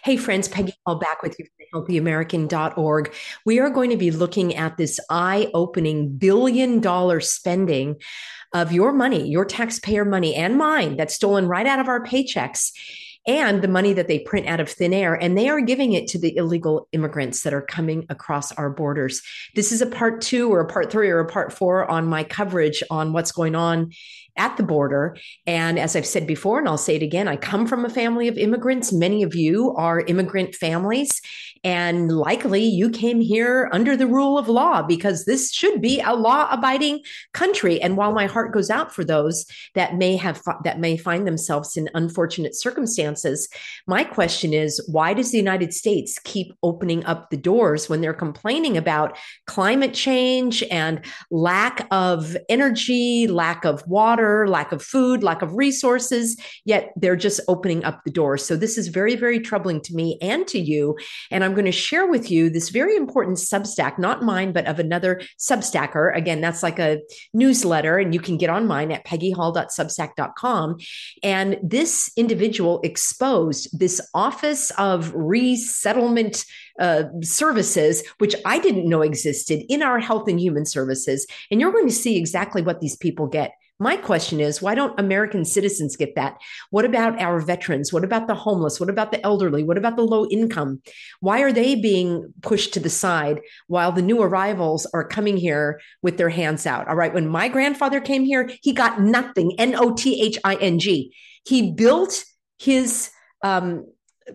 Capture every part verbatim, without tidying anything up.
Hey friends, Peggy Hall back with you from healthy american dot org. We are going to be looking at this eye-opening billion dollar spending of your money, your taxpayer money and mine that's stolen right out of our paychecks and the money that they print out of thin air. And they are giving it to the illegal immigrants that are coming across our borders. This is a part two or a part three or a part four on my coverage on what's going on at the border. And as I've said before, and I'll say it again, I come from a family of immigrants. Many of you are immigrant families, and likely you came here under the rule of law because this should be a law-abiding country. And while my heart goes out for those that may have that may find themselves in unfortunate circumstances, my question is, why does the United States keep opening up the doors when they're complaining about climate change and lack of energy, lack of water, lack of food, lack of resources, yet they're just opening up the doors? So this is very, very troubling to me and to you. And I'm going to share with you this very important Substack, not mine, but of another Substacker. Again, that's like a newsletter, and you can get on mine at peggy hall dot substack dot com. And this individual exposed this Office of Resettlement uh, Services, which I didn't know existed in our Health and Human Services. And you're going to see exactly what these people get. My question is, why don't American citizens get that? What about our veterans? What about the homeless? What about the elderly? What about the low income? Why are they being pushed to the side while the new arrivals are coming here with their hands out? All right. When my grandfather came here, he got nothing, N O T H I N G. He built his um,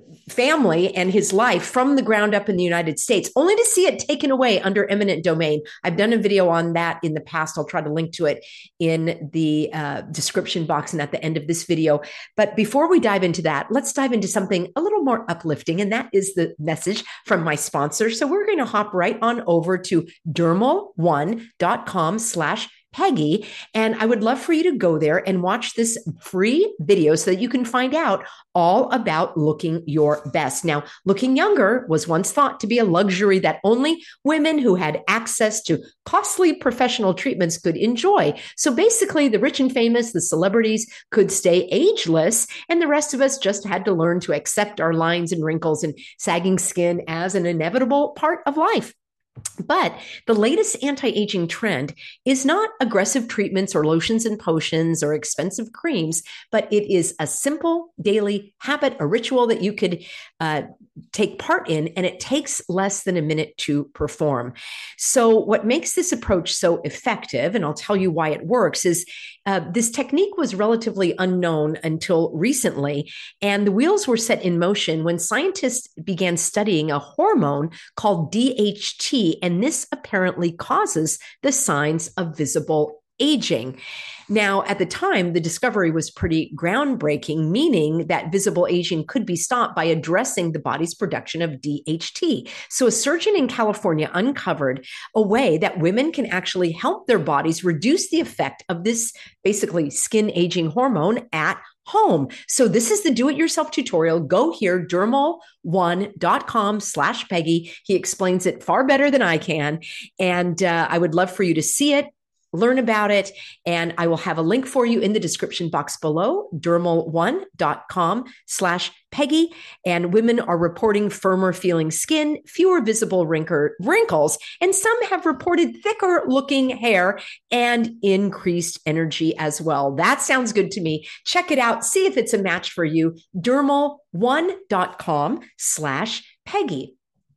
family and his life from the ground up in the United States, only to see it taken away under eminent domain. I've done a video on that in the past. I'll try to link to it in the uh, description box and at the end of this video. But before we dive into that, let's dive into something a little more uplifting, and that is the message from my sponsor. So we're going to hop right on over to dermal one dot com slash Peggy. And I would love for you to go there and watch this free video so that you can find out all about looking your best. Now, looking younger was once thought to be a luxury that only women who had access to costly professional treatments could enjoy. So basically, the rich and famous, the celebrities could stay ageless, and the rest of us just had to learn to accept our lines and wrinkles and sagging skin as an inevitable part of life. But the latest anti-aging trend is not aggressive treatments or lotions and potions or expensive creams, but it is a simple daily habit, a ritual that you could uh, take part in, and it takes less than a minute to perform. So what makes this approach so effective, and I'll tell you why it works, is uh, this technique was relatively unknown until recently, and the wheels were set in motion when scientists began studying a hormone called D H T, and this apparently causes the signs of visible aging. Now, at the time, the discovery was pretty groundbreaking, meaning that visible aging could be stopped by addressing the body's production of D H T. So a surgeon in California uncovered a way that women can actually help their bodies reduce the effect of this basically skin aging hormone at home. So this is the do-it-yourself tutorial. Go here, dermal one dot com slash Peggy. He explains it far better than I can. And uh, I would love for you to see it, learn about it, and I will have a link for you in the description box below, dermal one dot com slash Peggy. And women are reporting firmer feeling skin, fewer visible wrinkles, and some have reported thicker looking hair and increased energy as well. That sounds good to me. Check it out. See if it's a match for you. dermal one dot com slash Peggy.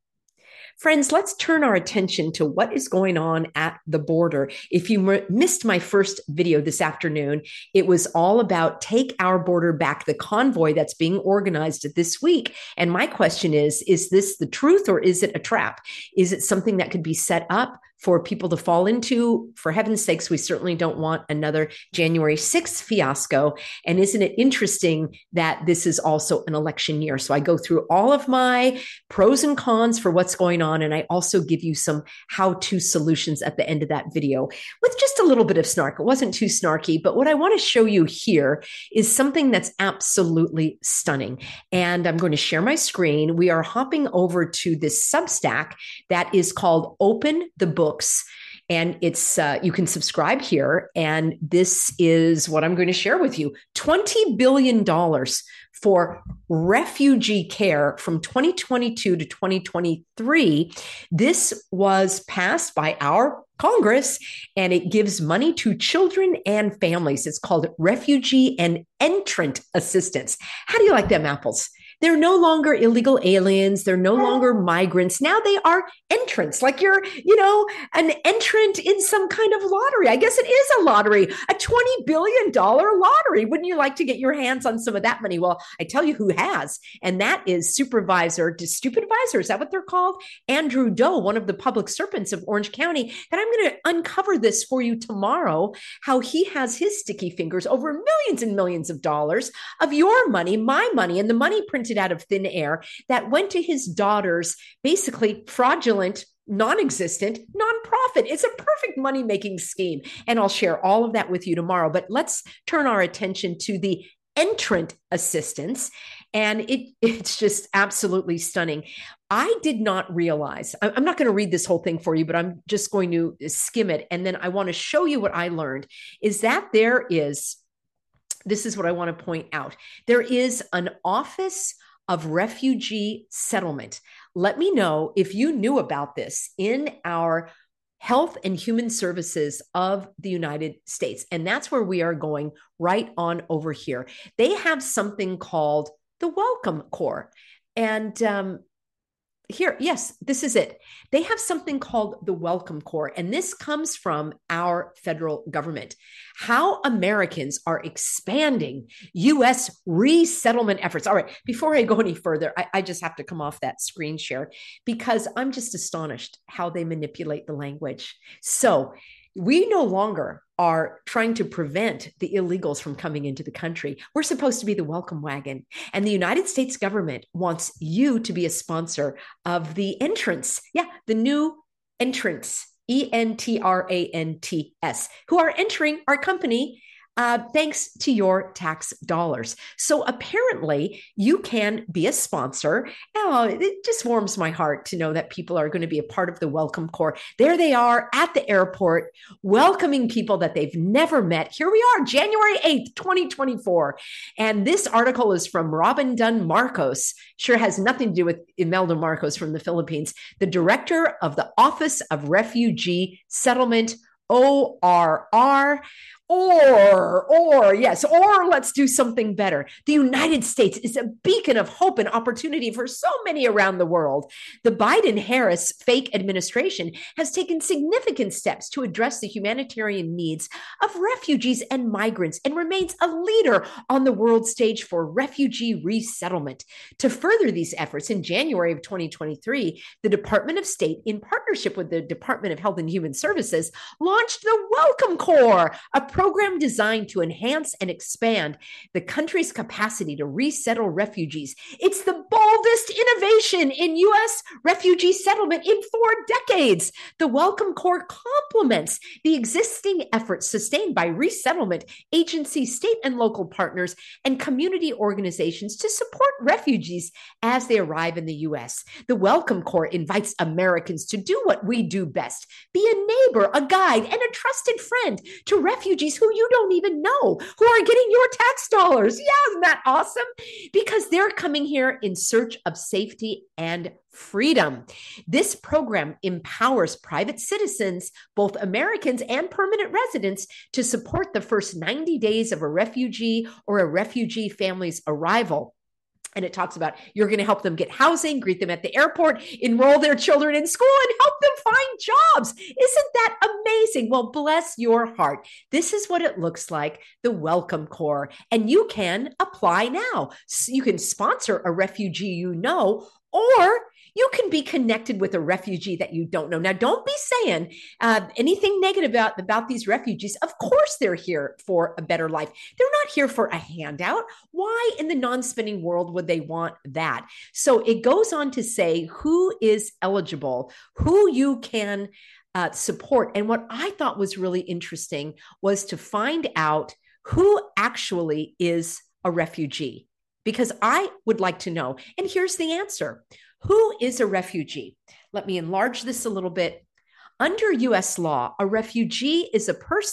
Friends, let's turn our attention to what is going on at the border. If you m- missed my first video this afternoon, it was all about Take Our Border Back, the convoy that's being organized this week. And my question is, is this the truth or is it a trap? Is it something that could be set up for people to fall into? For heaven's sakes, we certainly don't want another January sixth fiasco. And isn't it interesting that this is also an election year? So I go through all of my pros and cons for what's going on. And I also give you some how-to solutions at the end of that video with just a little bit of snark. It wasn't too snarky, but what I want to show you here is something that's absolutely stunning. And I'm going to share my screen. We are hopping over to this Substack that is called Open the Book. And it's uh, you can subscribe here. And this is what I'm going to share with you. twenty billion dollars for refugee care from twenty twenty-two to twenty twenty-three. This was passed by our Congress, and it gives money to children and families. It's called Refugee and Entrant Assistance. How do you like them apples? They're no longer illegal aliens. They're no longer migrants. Now they are entrants, like you're, you know, an entrant in some kind of lottery. I guess it is a lottery, a twenty billion dollars lottery. Wouldn't you like to get your hands on some of that money? Well, I tell you who has, and that is Supervisor, Stupid Advisor, is that what they're called? Andrew Doe, one of the public servants of Orange County. And I'm going to uncover this for you tomorrow, how he has his sticky fingers over millions and millions of dollars of your money, my money, and the money printed out of thin air that went to his daughter's basically fraudulent, non-existent nonprofit. It's a perfect money-making scheme. And I'll share all of that with you tomorrow. But let's turn our attention to the entrant assistance. And it, it's just absolutely stunning. I did not realize, I'm not going to read this whole thing for you, but I'm just going to skim it. And then I want to show you what I learned is that there is, this is what I want to point out. There is an Office of Refugee Settlement. Let me know if you knew about this in our Health and Human Services of the United States. And that's where we are going right on over here. They have something called the Welcome Corps. And um, here, yes, this is it. They have something called the Welcome Corps, and this comes from our federal government. How Americans are expanding U S resettlement efforts. All right, before I go any further, I, I just have to come off that screen share because I'm just astonished how they manipulate the language. So we no longer are trying to prevent the illegals from coming into the country. We're supposed to be the welcome wagon. And the United States government wants you to be a sponsor of the entrants. Yeah, the new entrants, E N T R A N T S, who are entering our company uh, thanks to your tax dollars. So apparently you can be a sponsor. Oh, it just warms my heart to know that people are going to be a part of the Welcome Corps. There they are at the airport, welcoming people that they've never met. Here we are, January eighth, twenty twenty-four. And this article is from Robin Dunn Marcos. Sure has nothing to do with Imelda Marcos from the Philippines, the director of the Office of Refugee Settlement, O R R. Or, or, yes, or let's do something better. The United States is a beacon of hope and opportunity for so many around the world. The Biden-Harris fake administration has taken significant steps to address the humanitarian needs of refugees and migrants and remains a leader on the world stage for refugee resettlement. To further these efforts, in January of twenty twenty-three, the Department of State, in partnership with the Department of Health and Human Services, launched the Welcome Corps, a program designed to enhance and expand the country's capacity to resettle refugees. It's the boldest innovation in U S refugee settlement in four decades. The Welcome Corps complements the existing efforts sustained by resettlement agencies, state and local partners, and community organizations to support refugees as they arrive in the U S. The Welcome Corps invites Americans to do what we do best: be a neighbor, a guide, and a trusted friend to refugees who you don't even know, who are getting your tax dollars. Yeah, isn't that awesome? Because they're coming here in search of safety and freedom. This program empowers private citizens, both Americans and permanent residents, to support the first ninety days of a refugee or a refugee family's arrival. And it talks about you're going to help them get housing, greet them at the airport, enroll their children in school, and help them find jobs. Isn't that amazing? Well, bless your heart. This is what it looks like, the Welcome Corps. And you can apply now. You can sponsor a refugee you know, or you can be connected with a refugee that you don't know. Now, don't be saying uh, anything negative about, about these refugees. Of course, they're here for a better life. They're not here for a handout. Why in the non-spending world would they want that? So it goes on to say who is eligible, who you can uh, support. And what I thought was really interesting was to find out who actually is a refugee, because I would like to know. And here's the answer. Who is a refugee? Let me enlarge this a little bit. Under U S law, a refugee is a person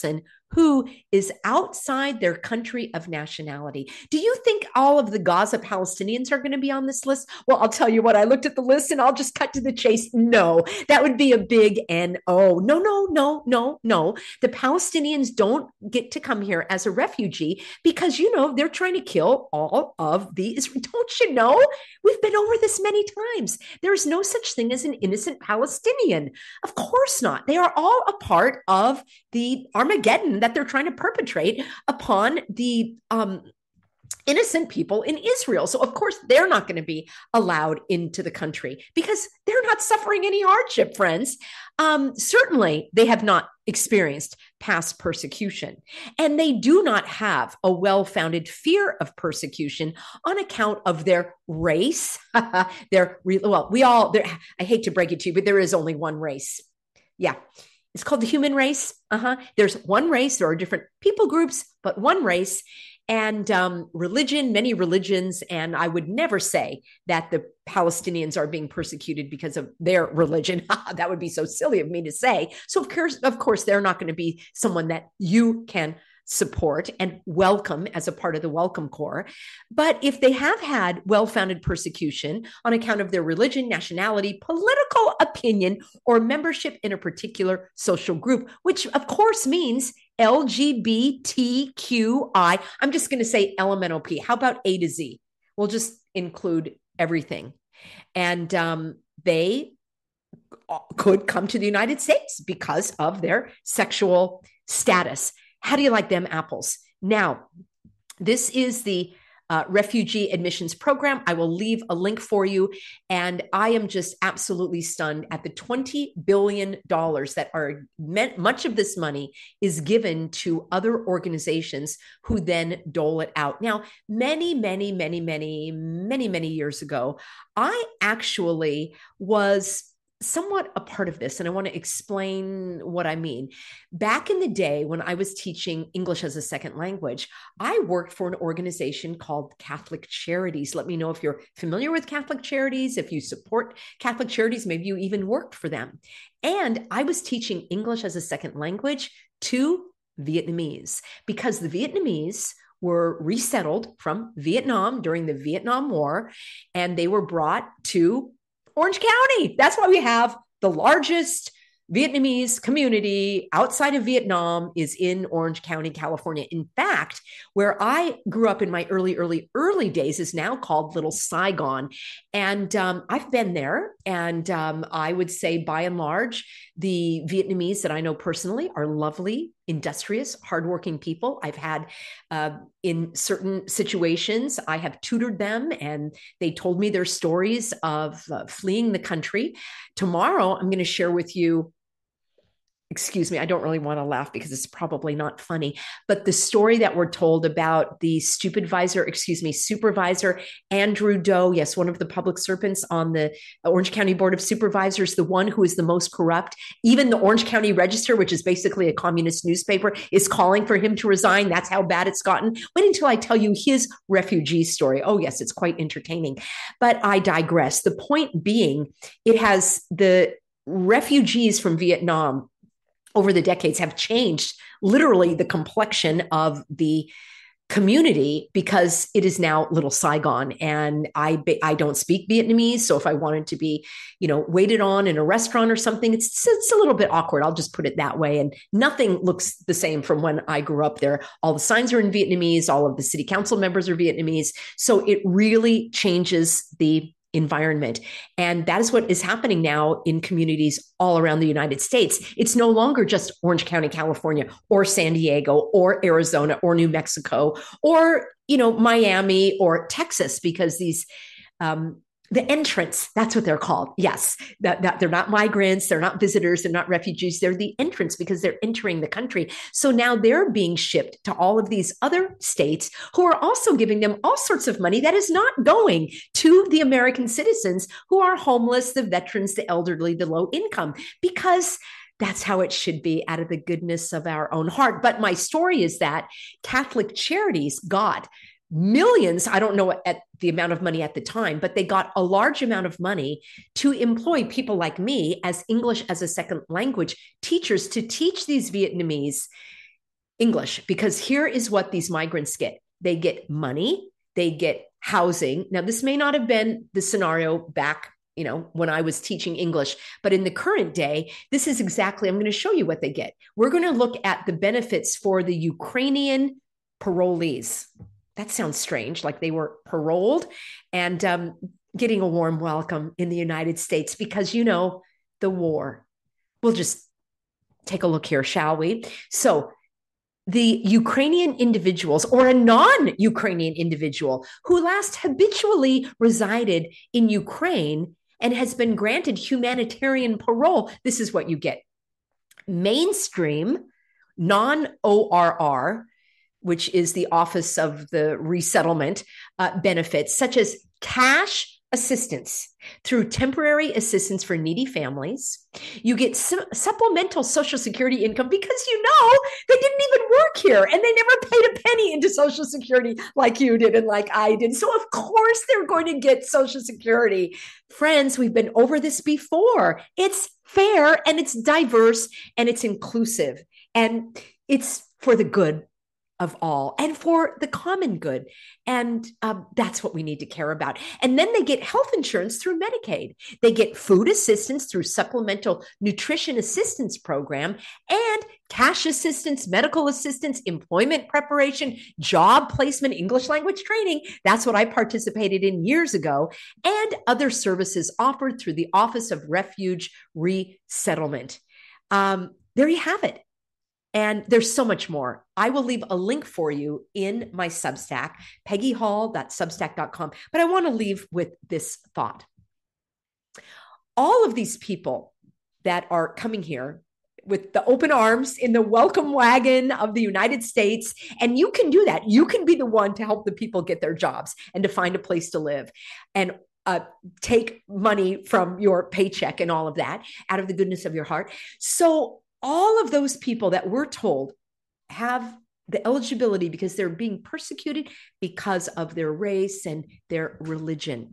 who is outside their country of nationality. Do you think all of the Gaza Palestinians are going to be on this list? Well, I'll tell you what, I looked at the list and I'll just cut to the chase. No, that would be a big N O. No, no, no, no, no. The Palestinians don't get to come here as a refugee because, you know, they're trying to kill all of the Israelis. Don't you know? We've been over this many times. There is no such thing as an innocent Palestinian. Of course not. They are all a part of the Armageddon that they're trying to perpetrate upon the um, innocent people in Israel. So, of course, they're not going to be allowed into the country because they're not suffering any hardship, friends. Um, certainly, they have not experienced past persecution, and they do not have a well-founded fear of persecution on account of their race. Their well, we all. I hate to break it to you, but there is only one race. Yeah. It's called the human race. Uh-huh. There's one race. There are different people groups, but one race. And um, religion, many religions. And I would never say that the Palestinians are being persecuted because of their religion. That would be so silly of me to say. So, of course, of course, they're not going to be someone that you can support and welcome as a part of the Welcome Corps. But if they have had well-founded persecution on account of their religion, nationality, political opinion, or membership in a particular social group, which of course means L G B T Q I, I'm just going to say L M N O P. How about A to Z? We'll just include everything. And um, they could come to the United States because of their sexual status. How do you like them apples? Now, this is the uh, refugee admissions program. I will leave a link for you. And I am just absolutely stunned at the twenty billion dollars that are meant. Much of this money is given to other organizations who then dole it out. Now, many, many, many, many, many, many years ago, I actually was somewhat a part of this, and I want to explain what I mean. Back in the day when I was teaching English as a second language, I worked for an organization called Catholic Charities. Let me know if you're familiar with Catholic Charities, if you support Catholic Charities, maybe you even worked for them. And I was teaching English as a second language to Vietnamese because the Vietnamese were resettled from Vietnam during the Vietnam War, and they were brought to Orange County. That's why we have the largest Vietnamese community outside of Vietnam is in Orange County, California. In fact, where I grew up in my early, early, early days is now called Little Saigon. And um, I've been there. And um, I would say by and large, the Vietnamese that I know personally are lovely, industrious, hardworking people. I've had uh, in certain situations, I have tutored them and they told me their stories of uh, fleeing the country. Tomorrow, I'm going to share with you excuse me, I don't really want to laugh because it's probably not funny, but the story that we're told about the stupid visor, excuse me, supervisor, Andrew Doe, yes, one of the public servants on the Orange County Board of Supervisors, the one who is the most corrupt. Even the Orange County Register, which is basically a communist newspaper, is calling for him to resign. That's how bad it's gotten. Wait until I tell you his refugee story. Oh, yes, it's quite entertaining, but I digress. The point being, it has the refugees from Vietnam over the decades have changed literally the complexion of the community because it is now Little Saigon. And I I don't speak Vietnamese. So if I wanted to be, you know, waited on in a restaurant or something, it's, it's a little bit awkward. I'll just put it that way. And nothing looks the same from when I grew up there. All the signs are in Vietnamese. All of the city council members are Vietnamese. So it really changes the environment. And that is what is happening now in communities all around the United States. It's no longer just Orange County, California, or San Diego, or Arizona, or New Mexico, or, you know, Miami or Texas, because these, um, the entrants, that's what they're called. Yes, that, that they're not migrants, they're not visitors, they're not refugees, they're the entrants because they're entering the country. So now they're being shipped to all of these other states who are also giving them all sorts of money that is not going to the American citizens who are homeless, the veterans, the elderly, the low income, because that's how it should be out of the goodness of our own heart. But my story is that Catholic Charities got millions, I don't know at the amount of money at the time, but they got a large amount of money to employ people like me as English as a second language teachers to teach these Vietnamese English, because here is what these migrants get. They get money, they get housing. Now, this may not have been the scenario back, you know, when I was teaching English, but in the current day, this is exactly, I'm going to show you what they get. We're going to look at the benefits for the Ukrainian parolees. That sounds strange, like they were paroled and um, getting a warm welcome in the United States because, you know, the war. We'll just take a look here, shall we? So the Ukrainian individuals or a non-Ukrainian individual who last habitually resided in Ukraine and has been granted humanitarian parole, this is what you get. Mainstream, non-O R R, which is the Office of the Resettlement, uh, benefits, such as cash assistance through temporary assistance for needy families. You get su- supplemental Social Security income because, you know, they didn't even work here and they never paid a penny into Social Security like you did and like I did. So of course they're going to get Social Security. Friends, we've been over this before. It's fair and it's diverse and it's inclusive and it's for the good of all and for the common good. And um, that's what we need to care about. And then they get health insurance through Medicaid. They get food assistance through Supplemental Nutrition Assistance Program and cash assistance, medical assistance, employment preparation, job placement, English language training. That's what I participated in years ago, and other services offered through the Office of Refuge Resettlement. Um, there you have it. And there's so much more. I will leave a link for you in my Substack, peggy hall dot substack dot com. But I want to leave with this thought. All of these people that are coming here with the open arms in the welcome wagon of the United States, and you can do that. You can be the one to help the people get their jobs and to find a place to live and uh, take money from your paycheck and all of that out of the goodness of your heart. So all of those people that we're told have the eligibility because they're being persecuted because of their race and their religion.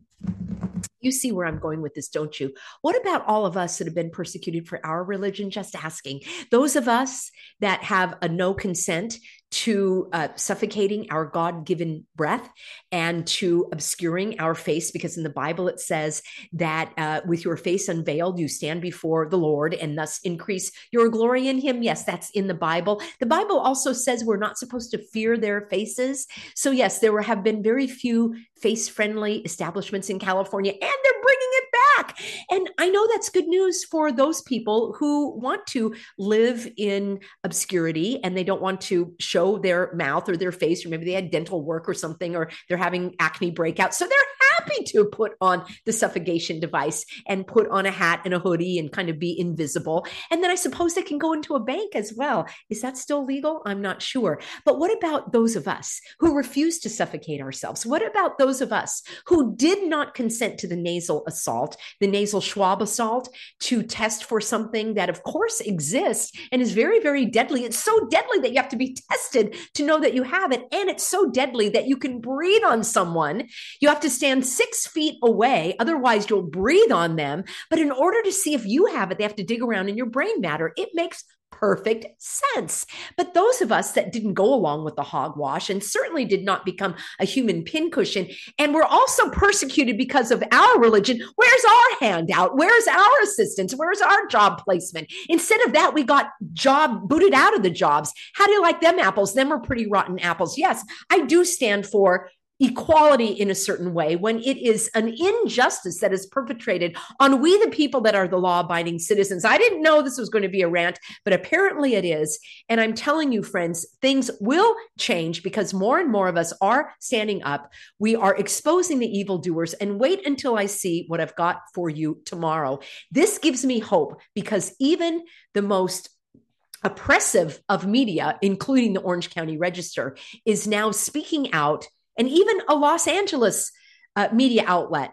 You see where I'm going with this, don't you? What about all of us that have been persecuted for our religion? Just asking. Those of us that have a no consent to uh, suffocating our God-given breath and to obscuring our face, because in the Bible it says that uh, with your face unveiled, you stand before the Lord and thus increase your glory in him. Yes, that's in the Bible. The Bible also says we're not supposed to fear their faces. So yes, there have been very few face-friendly establishments in California, and they're bringing it back. And I know that's good news for those people who want to live in obscurity and they don't want to show their mouth or their face, or maybe they had dental work or something, or they're having acne breakouts. So they're happy to put on the suffocation device and put on a hat and a hoodie and kind of be invisible. And then I suppose they can go into a bank as well. Is that still legal? I'm not sure. But what about those of us who refuse to suffocate ourselves? What about those of us who did not consent to the nasal assault, the nasal swab assault, to test for something that of course exists and is very, very deadly? It's so deadly that you have to be tested to know that you have it. And it's so deadly that you can breathe on someone. You have to stand six feet away. Otherwise, you'll breathe on them. But in order to see if you have it, they have to dig around in your brain matter. It makes perfect sense. But those of us that didn't go along with the hogwash and certainly did not become a human pincushion, and we're also persecuted because of our religion, where's our handout? Where's our assistance? Where's our job placement? Instead of that, we got job booted out of the jobs. How do you like them apples? Them are pretty rotten apples. Yes, I do stand for equality in a certain way when it is an injustice that is perpetrated on we the people that are the law-abiding citizens. I didn't know this was going to be a rant, but apparently it is. And I'm telling you, friends, things will change because more and more of us are standing up. We are exposing the evildoers, and wait until I see what I've got for you tomorrow. This gives me hope because even the most oppressive of media, including the Orange County Register, is now speaking out. And even a Los Angeles uh, media outlet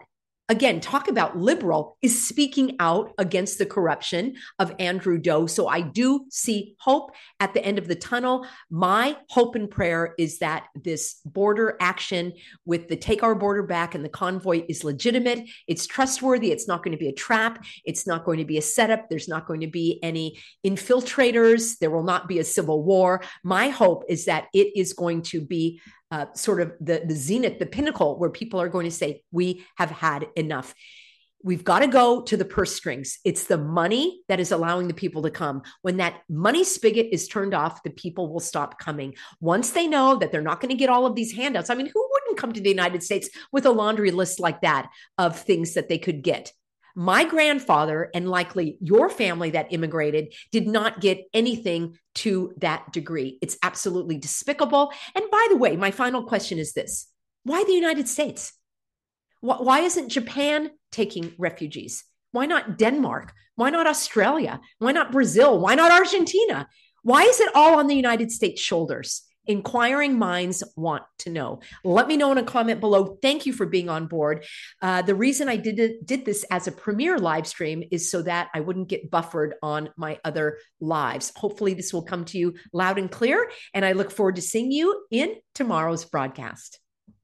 again, talk about liberal, is speaking out against the corruption of Andrew Doe. So I do see hope at the end of the tunnel. My hope and prayer is that this border action with the Take Our Border Back and the convoy is legitimate. It's trustworthy. It's not going to be a trap. It's not going to be a setup. There's not going to be any infiltrators. There will not be a civil war. My hope is that it is going to be Uh, sort of the, the zenith, the pinnacle, where people are going to say, we have had enough. We've got to go to the purse strings. It's the money that is allowing the people to come. When that money spigot is turned off, the people will stop coming. Once they know that they're not going to get all of these handouts. I mean, who wouldn't come to the United States with a laundry list like that of things that they could get? My grandfather, and likely your family that immigrated, did not get anything to that degree. It's absolutely despicable. And by the way, my final question is this: why the United States? Why isn't Japan taking refugees? Why not Denmark? Why not Australia? Why not Brazil? Why not Argentina? Why is it all on the United States' shoulders? Inquiring minds want to know. Let me know in a comment below. Thank you for being on board. Uh, the reason I did it, did this as a premiere live stream is so that I wouldn't get buffered on my other lives. Hopefully this will come to you loud and clear, and I look forward to seeing you in tomorrow's broadcast.